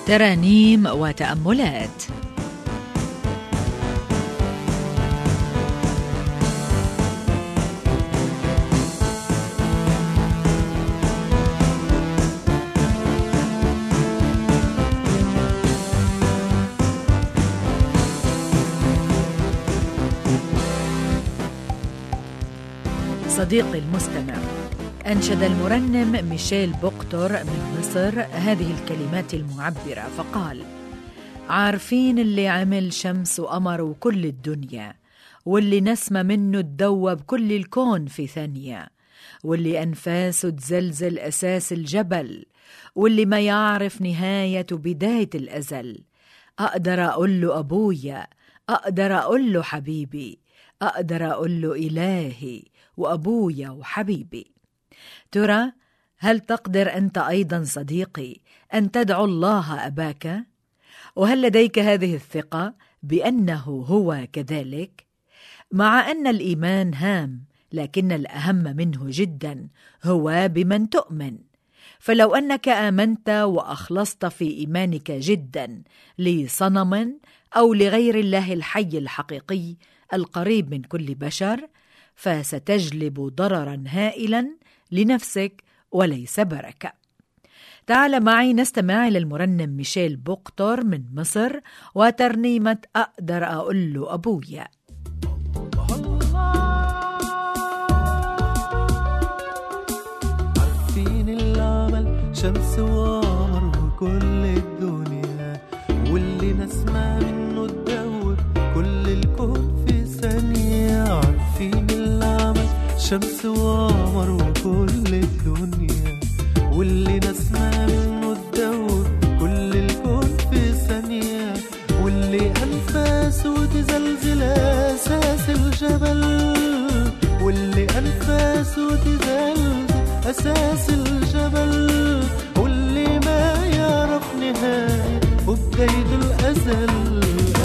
ترانيم وتأملات. صديقي المستمع، أنشد المرنم ميشيل بوكتور من مصر هذه الكلمات المعبرة فقال: عارفين اللي عمل شمس وقمر وكل الدنيا، واللي نسمة منه تدوب كل الكون في ثانية، واللي أنفاسه تزلزل أساس الجبل، واللي ما يعرف نهاية بداية الأزل. أقدر أقول له أبويا، أقدر أقول له حبيبي، أقدر أقول له إلهي وأبويا وحبيبي. ترى هل تقدر أنت أيضا صديقي أن تدعو الله أباك؟ وهل لديك هذه الثقة بأنه هو كذلك؟ مع أن الإيمان هام، لكن الأهم منه جدا هو بمن تؤمن. فلو أنك آمنت وأخلصت في إيمانك جدا لصنم أو لغير الله الحي الحقيقي القريب من كل بشر، فستجلب ضررا هائلا لنفسك وليس بركة. تعال معي نستمع للمرنم ميشيل بوكتور من مصر وترنيمة أقدر أقول له أبويا. عارفين اللي عمل شمس وقمر وكل الدنيا، واللي نسمع منه تدوب كل الكون في ثانية. عارفين اللي عمل شمس وقمر وكل الدنيا، واللي نسمع منه تدوب كل الكون في ثانية، واللي أنفاسه تزلزل أساس الجبل، واللي أنفاسه تزلزل أساس الجبل، واللي ما يعرف نهاية وبداية الأزل.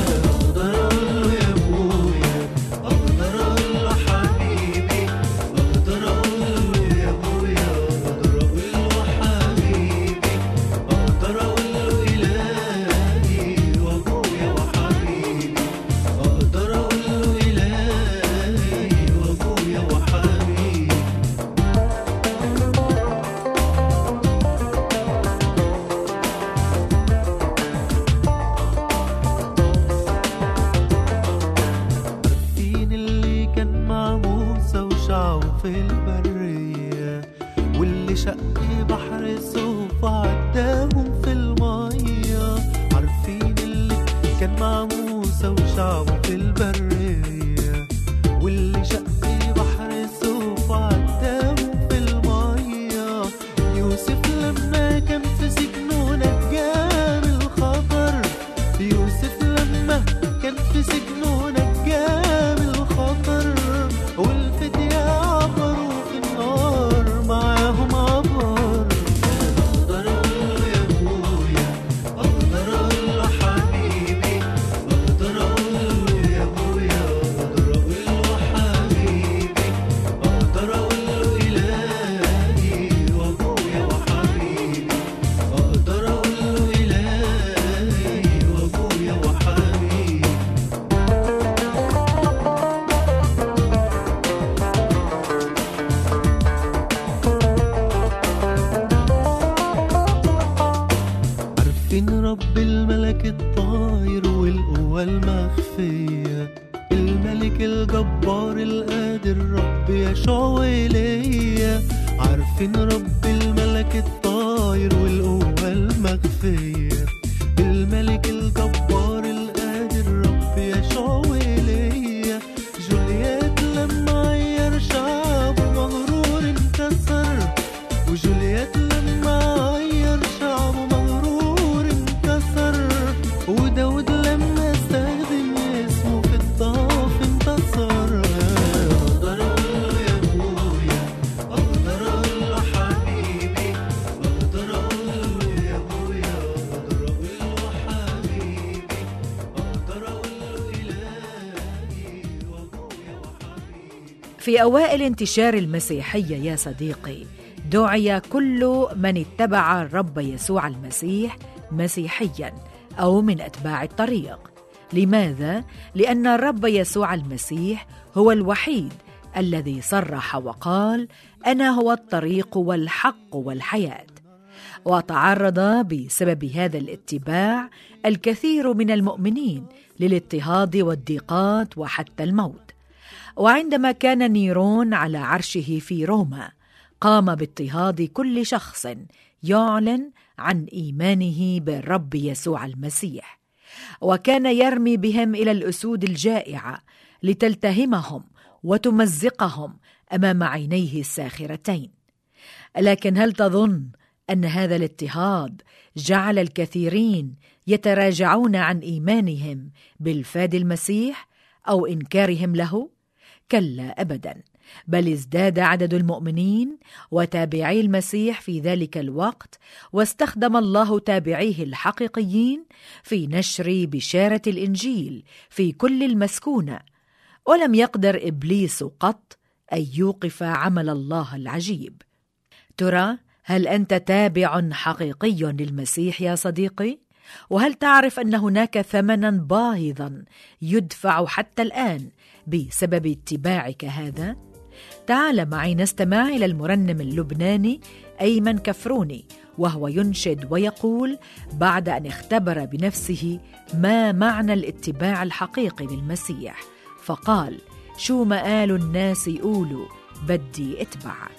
في البرية، واللي شق بحر سوف عداهم في المية. عارفين اللي كان مع موسى وشعبه في البرية، واللي شق بحر سوف عداهم في المية. يوسف لما كان في سجنه نجاه من الخطر، يوسف لما كان في سجنه نجاه من الخطر، والفتية عبروا في النار معاهم عبر. أقدر أقول له يا أبويا، أقدر أقول له حبيبي، أقدر أقول له يا أبويا، أقدر أقول له حبيبي، أقدر أقول له إلهي وأبويا وحبيبي، أقدر أقول له إلهي وأبويا وحبيبي. عارفين رب الملك الطاير والقوة المخفية، الملك الجبار القادر رب يشوع وإيليا. عارفين رب الملك الطاير والقوة المخفية، الملك الجبار القادر رب يشوع وإيليا. جوليات لما عير شعبه مغرور انكسر، وجوليات لما عير شعبه مغرور انكسر، وداود لما استخدم اسمه في الضعف انتصر. أقدر أقول له يا أبويا، أقدر أقول له حبيبي، أقدر أقول له يا أبويا، أقدر أقول له حبيبي، أقدر أقول له إلهي وأبويا وحبيبي. في أوائل انتشار المسيحية يا صديقي، دعي كل من اتبع الرب يسوع المسيح مسيحيا أو من أتباع الطريق. لماذا؟ لأن الرب يسوع المسيح هو الوحيد الذي صرح وقال: أنا هو الطريق والحق والحياة. وتعرض بسبب هذا الاتباع الكثير من المؤمنين للاضطهاد والضيقات وحتى الموت. وعندما كان نيرون على عرشه في روما، قام باضطهاد كل شخص يعلن عن إيمانه بالرب يسوع المسيح، وكان يرمي بهم إلى الأسود الجائعة لتلتهمهم وتمزقهم أمام عينيه الساخرتين. لكن هل تظن أن هذا الاضطهاد جعل الكثيرين يتراجعون عن إيمانهم بالفادي المسيح أو إنكارهم له؟ كلا أبداً، بل ازداد عدد المؤمنين وتابعي المسيح في ذلك الوقت، واستخدم الله تابعيه الحقيقيين في نشر بشارة الإنجيل في كل المسكونة. ولم يقدر إبليس قط أن يوقف عمل الله العجيب. ترى، هل أنت تابع حقيقي للمسيح يا صديقي؟ وهل تعرف أن هناك ثمناً باهظاً يدفع حتى الآن بسبب اتباعك هذا؟ تعال معي نستمع إلى المرنم اللبناني أيمن كفروني، وهو ينشد ويقول بعد أن اختبر بنفسه ما معنى الاتباع الحقيقي للمسيح، فقال: شو ما قالوا الناس يقولوا، بدي اتبعك.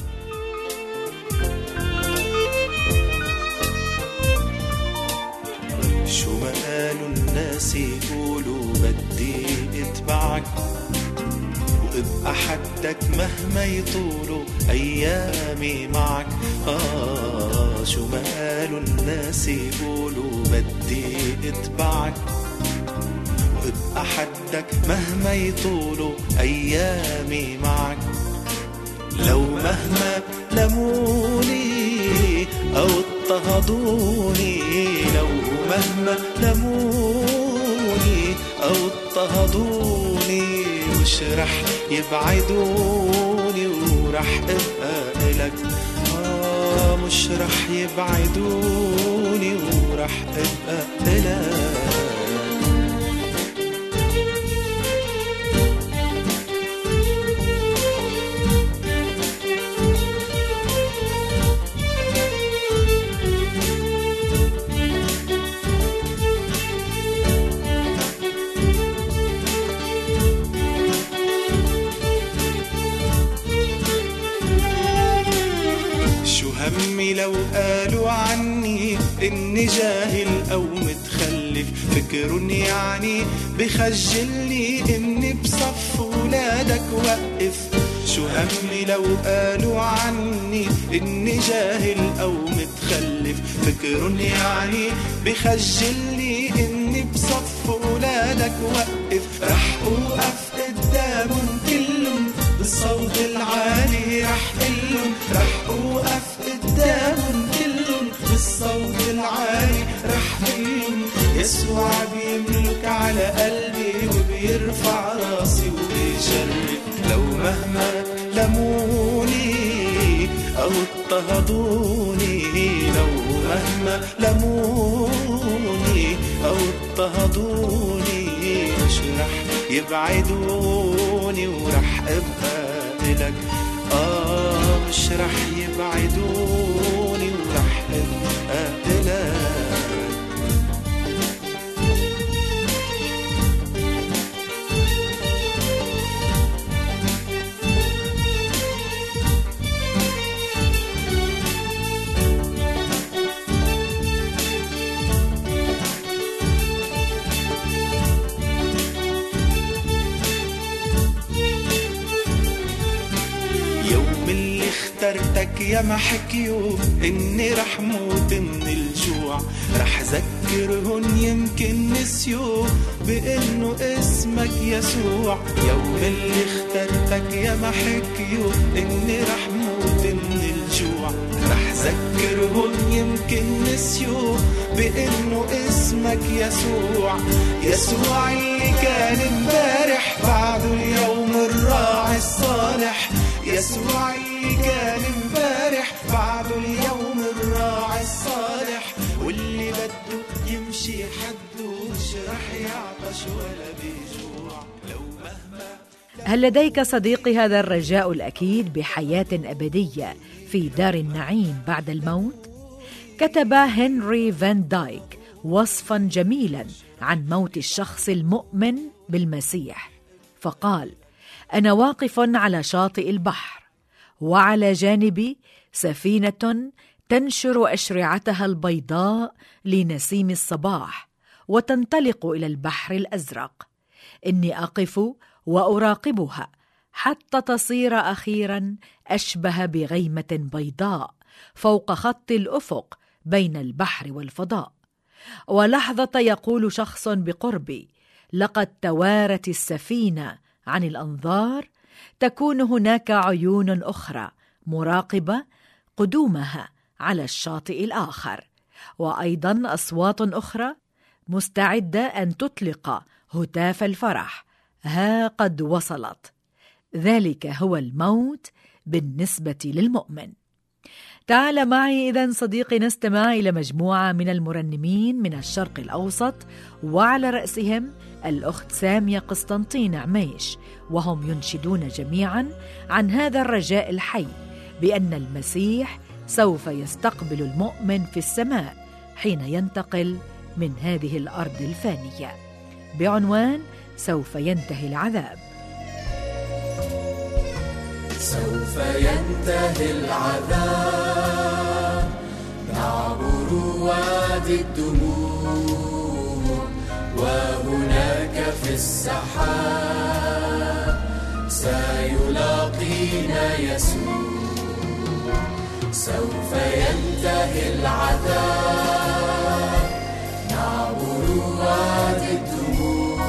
شو ما قالوا الناس يقولوا، بدي اتبعك، وابقى حدك مهما يطولوا ايامي معك. شو ما قالوا الناس يقولوا، بدي اتبعك، وابقى حدك مهما يطولوا ايامي معك. لو مهما لموني او اضطهدوني، لو مهما لموني أو اضطهدوني، مش رح يبعدوني ورح أبقى إلك. مش رح يبعدوني ورح أبقى إلك. همي لو قالوا عني إني جاهل أو متخلف، فكرني يعني بخجلني إني بصف ولادك وقف. شو همي لو قالوا عني إني جاهل أو متخلف، فكرني يعني بخجلني إني بصف ولادك وقف. رح أوقف قدامهم كلهم بالصوت العالي، رح قلهم رح أوقف قدامهم كلهم بالصوت العالي، رح قلهم يسوع بيملك على قلبي وبيرفع راسي وبيشرف. لو مهما لموني أو اضطهدوني، لو مهما لموني أو اضطهدوني، مش رح يبعدوني ورح أبقى إلك. مش رح يبعدوني ورح أبقى إلك. اخترتك يا ما حكيوا اني رح موت من الجوع، رح ذكرهن يمكن نسيوا بانه اسمك يسوع. يوم اللي اخترتك يا ما حكيوا اني رح موت من الجوع، رح ذكرهن يمكن نسيوا بانه اسمك يسوع. يسوع اللي كان امبارح بعده اليوم الراعي الصالح، يسوع اللي كان امبارح بعده اليوم الراعي الصالح، واللي شي حدوش رح يعطش ولا بيجوع لو مهما. هل لديك صديقي هذا الرجاء الأكيد بحياة أبدية في دار النعيم بعد الموت؟ كتب هنري فان دايك وصفاً جميلاً عن موت الشخص المؤمن بالمسيح، فقال: أنا واقف على شاطئ البحر، وعلى جانبي سفينة تنشر أشرعتها البيضاء لنسيم الصباح وتنطلق إلى البحر الأزرق. إني أقف وأراقبها حتى تصير أخيراً أشبه بغيمة بيضاء فوق خط الأفق بين البحر والفضاء. ولحظة يقول شخص بقربي: لقد توارت السفينة عن الأنظار، تكون هناك عيون أخرى مراقبة قدومها على الشاطئ الآخر، وأيضا أصوات أخرى مستعدة أن تطلق هتاف الفرح: ها قد وصلت. ذلك هو الموت بالنسبة للمؤمن. تعال معي إذن صديقي نستمع إلى مجموعة من المرنمين من الشرق الأوسط، وعلى رأسهم الأخت سامية قسطنطين عميش، وهم ينشدون جميعا عن هذا الرجاء الحي بأن المسيح سوف يستقبل المؤمن في السماء حين ينتقل من هذه الأرض الفانية، بعنوان سوف ينتهي العذاب. سوف ينتهي العذاب، نعبر وادي الدموع، وهناك في السحاب سيلاقينا يسوع. سوف ينتهي العذاب، نعبر وادي الدموع،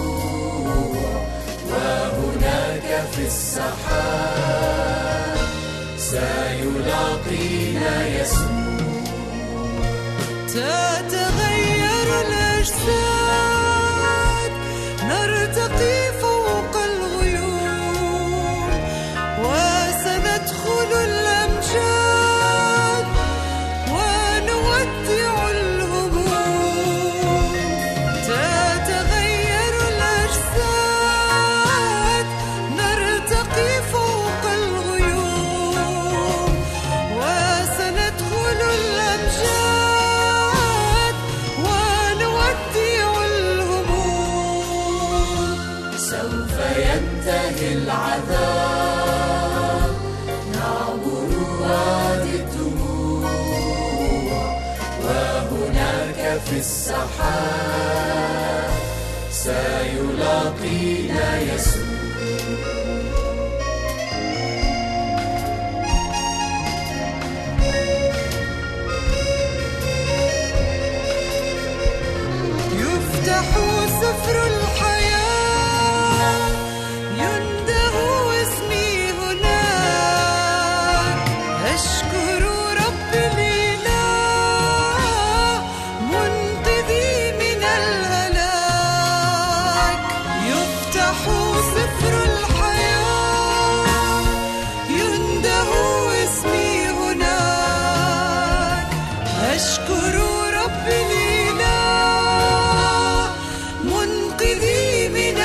وهناك في السحاب سيلاقينا يسوع. تتغير الأجساد، نرتقي فوق الغيوم، وسندخل الأمجاد ونودع الهموم. تتغير الأجساد، نرتقي فوق الغيوم، وسندخل الأمجاد ونودع الهموم. سوف ينتهي العذاب، نعبر وادي الدموع، وهناك في السحاب سيلاقينا يسوع. يفتح سفر الحياة، ينده اسمي هناك. أشكر رب الإله منقذي من الهلاك. يفتح سفر الحياة، ينده اسمي هناك. أشكر رب الإله منقذي من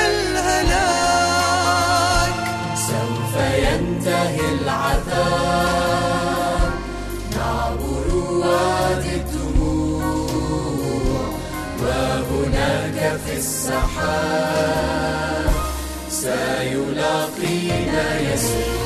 الهلاك. سوف ينتهي العذاب، نعبر وادي الدموع، وهناك في السحاب سيلاقينا يسوع.